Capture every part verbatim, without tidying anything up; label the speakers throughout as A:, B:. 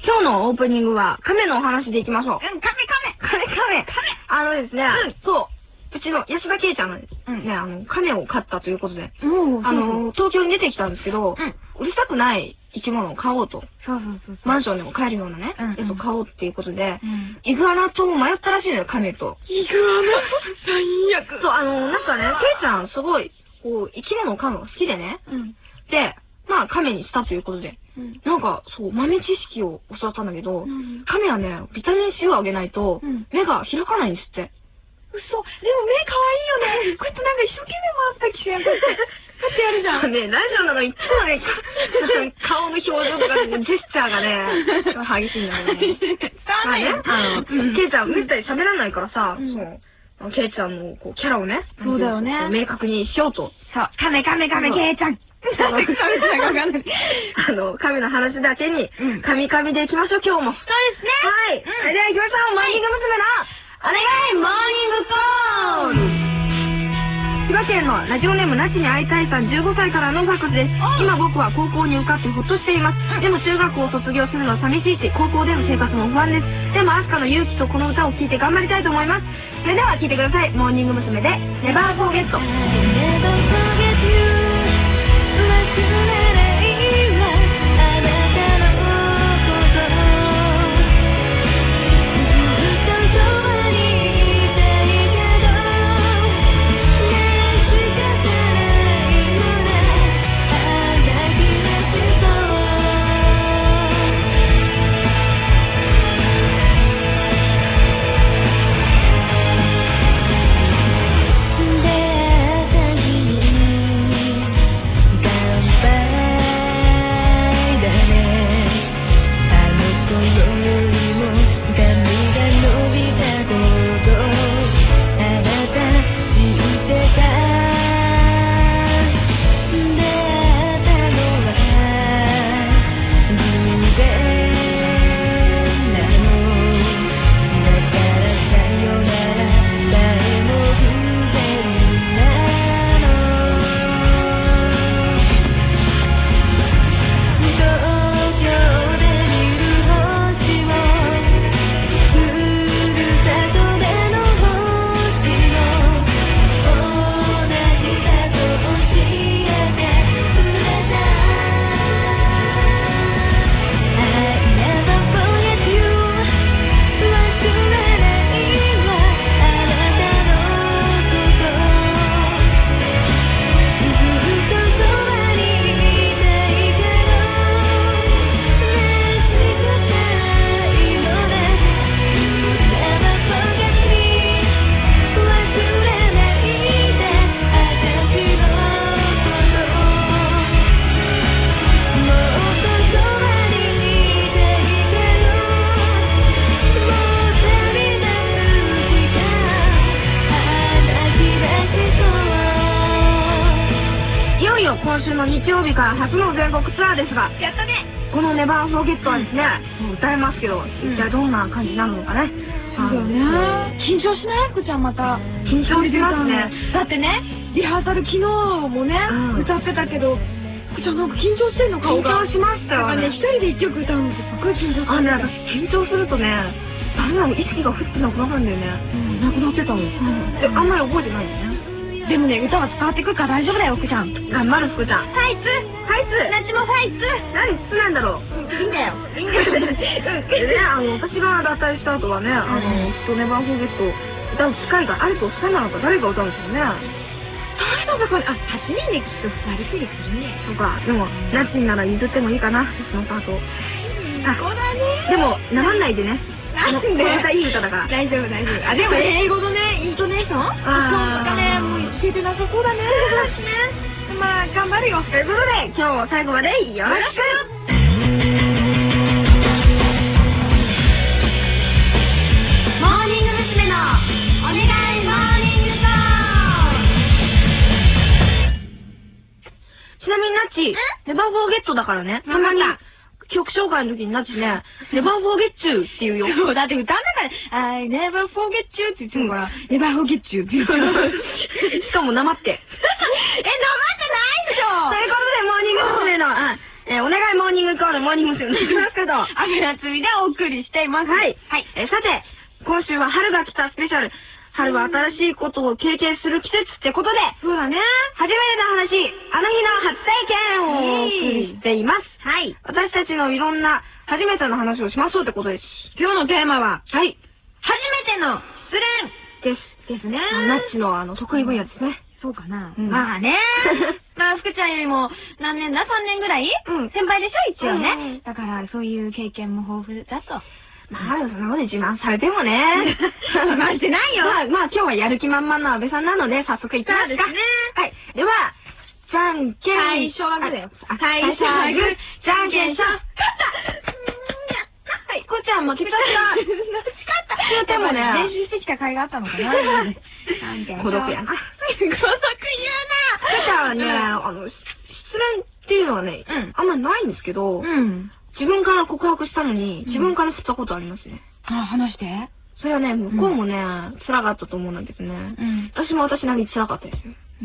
A: 今日のオープニングは、亀のお話でいきましょう。
B: うん、亀
A: 亀亀亀あのですね、そう、うちの安田圭ちゃんがね、あの、亀を飼ったということで、あの、東京に出てきたんですけど、うるさくない生き物を飼おうと。
B: そうそうそう。
A: マンションでも飼えるようなね、やつを飼おうっていうことで、イグアナと迷ったらしいのよ、亀と。
B: イグアナ最悪。
A: そう、あの、なんかね、圭ちゃんすごい、こう、生き物を飼うのが好きでね。で、まあ、亀にしたということで。なんか、そう、豆知識を教わったんだけど、亀はね、ビタミン C をあげないと、目が開かないんですって。
B: 嘘。でも目可愛いよね。こうやってなんか一生懸命回ったきしやんこうやって。こうやってやるじゃん。
A: ね、ラジオなのにいつもね、顔の表情とかね、ジェスチャーがね、激しいんだよね。
B: 伝わんないよ。
A: あの、ケイちゃんめったに喋らないからさ、そう、ケイちゃんのこうキャラをね、
B: そうだよね。
A: 明確にしようと。
B: そう、カメカメカメケイちゃん。なんでカメちゃんがわかんない。
A: あの、神の話だけに、神々でいきましょう、今日も。
B: そうですね。
A: はい。それでは行きましょう、モーニング娘。の、お願いモーニングコール。千葉県のラジオネームなしに会いたいさんじゅうごさいからのファックスです。今僕は高校に受かってほっとしています。でも中学校を卒業するのは寂しいし、高校での生活も不安です。でもアスカの勇気とこの歌を聴いて頑張りたいと思います。それでは聴いてください。モーニング娘。で、ネバーフォーゲット。今週の日曜日から初の全国ツアーですが、
B: やったね。
A: このネバーフォーゲットはですね、もう歌えますけど、一体どんな感じなのかね。
B: そうだよね。緊張しない福ちゃんまた。
A: 緊張しますね。
B: だってね、リハーサル昨日もね、歌ってたけど、福ちゃんなんか緊張してんの顔が。
A: 緊張しましたよね。
B: 一人で一曲歌うのってすごい緊張する。
A: あ、ね、私緊張するとね、ダメなの、意識がふってなくなるんだよね。なくなってたの。で、あんまり覚えてないよね。
B: でもね、歌は伝わってくるから大丈夫だよ、福ちゃん。
A: 頑張る、福ちゃん。
B: ファイツファイツナチもファイツ
A: 何つなんだろう。
B: いいんだよ。いいんだよ。
A: でね、あの、私が脱退した後はね、あの、きっとネバーフォーゲット歌う機会があるとしたならば誰が歌うんですよね。
B: 誰だろこれ、あ、はちにんできっとふたりくりするね。
A: そうか、でも、ナチンなら譲ってもいいかな、そのパート。
B: あ、そうだね。
A: でも、なまんないでね。
B: なんで
A: またいい歌だから。
B: 大丈夫、大丈夫。あ、でも英語のね、イントネーションああ。そうかね、もう聞いてなさそうだね。そうですね。まあ、頑張るよ。
A: ということで、今日も最後までよろしく。モーニング娘。のお願いモーニングソング。ちなみにナッチ、ネバーフォーゲットだからね。たまに。曲紹介の時になってね、ネバーフォーゲッチューって言うよ。
B: そう、だって歌の中で、I never forget you って言ってるから、ネバーフォーゲッチューって言ってる。
A: しかもなまって。
B: え、なまってないでしょ。
A: ということで、モーニング娘。の、ええー、お願いモーニングコール、モーニング娘。に行きますけど、
B: アメラツミでお送りしています。
A: はい。
B: はい。
A: えー、さて、今週は春が来たスペシャル。春は新しいことを経験する季節ってことで、
B: そうだね。
A: 初めての話、あの日の初体験をお送りしています。
B: はい。
A: 私たちのいろんな初めての話をしましょうってことです。
B: 今日のテーマは、
A: はい。
B: 初めての失恋
A: です。
B: ですね。
A: ナッチのあの、得意分野ですね。
B: そうかな。
A: うん、
B: まあね。まあ、福ちゃんよりも何年だ ?さん 年ぐらい、うん、先輩でしょ一応ね、うん。だから、そういう経験も豊富だと。
A: まあ、そんなこと自慢されてもね。
B: 自慢してないよ。
A: まあ、まあ、今日はやる気満々な安倍さんなので、早速いきますか。そうですね。はい。では、じゃんけん。
B: 最初はグーだよ。
A: 最初はグー。じゃんけんしょ。勝ったはい、こっちゃん負けちゃった。勝ったでもね、
B: 練習してきた甲斐があったのかな。じゃんけん。
A: 孤独やな。
B: 孤独言うな。こ
A: っちゃんはね、あの、失恋っていうのはね、あんまないんですけど、うん。自分から告白したのに、自分から振ったことありますね。
B: あ、話して。
A: それはね、向こうもね、辛かったと思うんですね。うん。私も私なりに辛かったですよ。うん。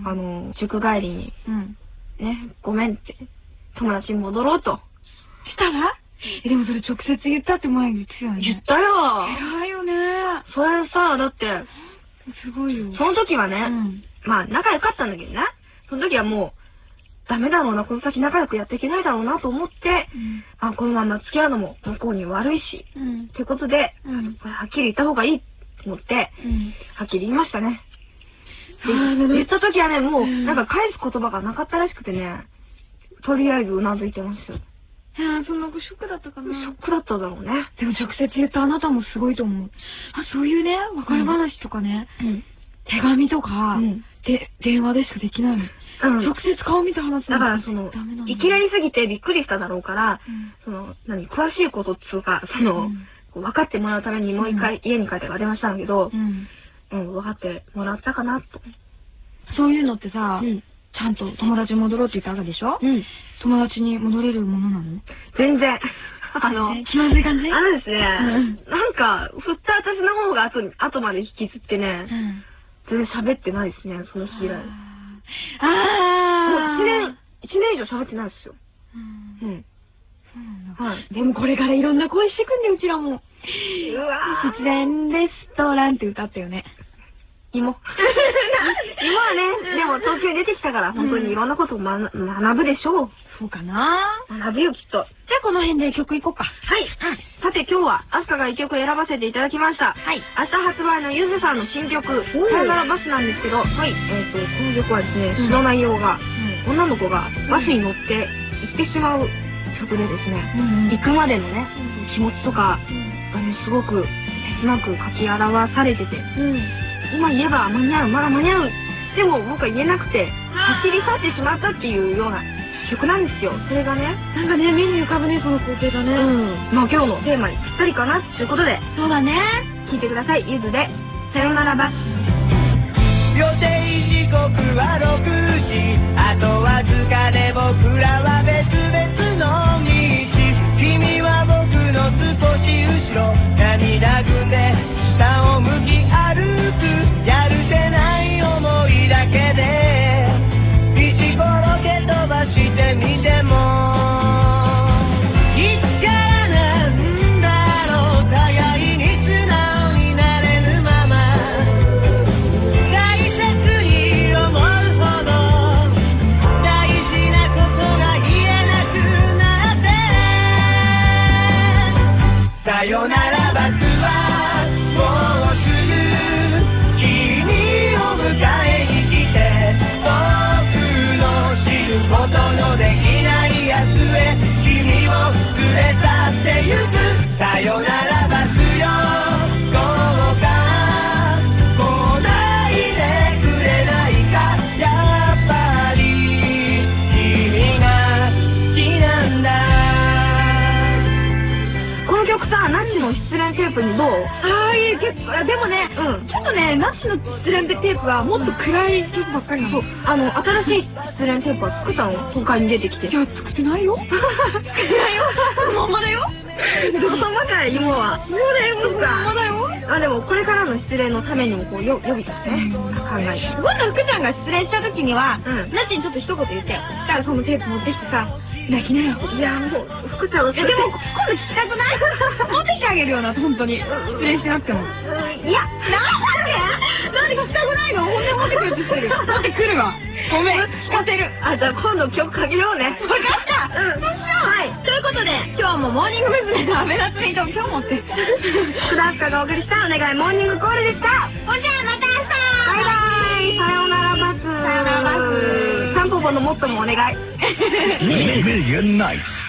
A: あの、塾帰りに、うん。ね、ごめんって、友達に戻ろうと。
B: したらえ、でもそれ直接言ったって前に言ってたよね。
A: 言ったよ。
B: 偉いよね。
A: それさ、だって、
B: すごいよ。
A: その時はね、まあ仲良かったんだけどね、その時はもう、ダメだろうな、この先仲良くやっていけないだろうなと思って、うん、あ、このまま付き合うのも向こうに悪いし、うん、ってことで、うん、これはっきり言った方がいいと思って、うん、はっきり言いましたね。で言った時はね、もう、なんか返す言葉がなかったらしくてね、とりあえずうなずいてますよ。
B: いやー、そんなショックだったかな。
A: ショックだっただろうね。
B: でも直接言ったあなたもすごいと思う。あ、そういうね、別れ話とかね、うん、手紙とか、うん、で、電話でしかできないの。うん、直接顔見て話す
A: だからその、いきなりすぎてびっくりしただろうから、うん、その、何、詳しいことっつうか、その、うん、分かってもらうためにもう一回家に帰ってから電話したんだけど、うん、うん、分かってもらったかなと。
B: そういうのってさ、うん、ちゃんと友達に戻ろうって言ったわけでしょ？うん。友達に戻れるものなの？
A: 全然。あの、
B: 気まずい感じ？
A: あのですね、うん、なんか、振った私の方が後に、後まで引きずってね、うん、全然喋ってないですね、その日以来。
B: ああ。
A: もう一年、一年以上喋ってないですよ。うん。うん。
B: そうなんだ。はい。でもこれからいろんな声してくんで、うちらも。うわぁ。失恋レストランって歌ったよね。
A: 芋。芋はね、でも東京に出てきたから本当にいろんなことを学ぶでしょう。
B: そうかな
A: 学ぶよ、きっと。
B: じゃあこの辺で曲いこうか。
A: はい。さて今日はアスカが一曲選ばせていただきました。はい。明日発売のゆずさんの新曲、さよならバスなんですけど、はい。えっと、この曲はですね、詩の内容が、女の子がバスに乗って行ってしまう曲でですね、行くまでのね、気持ちとかがね、すごく切なく書き表されてて、今言えば間に合う、まだ間に合う。でも僕は言えなくて、走り去ってしまったっていうような曲なんですよ。それがね、
B: なんかね、目に浮かぶね、その光景がね。
A: うん。まあ今日のテーマにぴったりかなということで、
B: そうだね。
A: 聴いてください。ゆずで、さよならバス。
C: 予定時刻はろくじ、あとわずかで僕らは別々の道。君は僕の少し後ろ、涙ぐんで下を向き歩く。やるせない思いだけで石ころけ飛ばしてみても、いつからなんだろう、互いに素直になれぬまま、大切に思うほど大事なことが言えなくなって、さよならバスはもうすぐ君を迎えに来て、僕の知ることのできない明日へ君を連れ去ってゆく。さよならバスよ、どうか来ないでくれないか、やっぱり君が好きなんだ。
A: この曲さ、ナッチの失恋テープにどう？
B: ああ、いい結構、でもね、うん、ちょっとね、ナッチの失恋テープはもっと暗い曲ばっかりなの。
A: そう、あの、新しい失恋テープは作ったの？公開に出てきて。
B: いや、作ってないよ。作ってないよ。そのままだよ。
A: そんばかい芋は。そうだよ、もうさ。
B: そうだよ。
A: あ、でもこれからの失恋のためにもこう、よ、予備としてね、考えて。
B: 今度福ちゃんが失恋した時には、
A: うん
B: なっちにちょっと一言言ってよ。そしたらそのテープ持ってきてさ、泣きなよ。
A: いや、もう、福ちゃんは。
B: え、でも、今度聞きたくない持ってきてあげるよな、本当に。失恋してなくても。
A: いや、
B: なんでなんで聞きたくないのほんで持ってくるって言ってる。持ってくるわ。ごめん、聞かせる。
A: あ、じゃあ今度曲かけようね。
B: わかった。
A: うん。はい。
B: ということで、今日もモーニング娘。のアメナツイートを今日持って。
A: 福田明がお送りしたお願いモーニングコールでした。
B: ほんじゃあまた明日。
A: バイバイ。さようならバス。
B: さようならバス。
A: タンポポのモットーもお願い。
C: Million Nights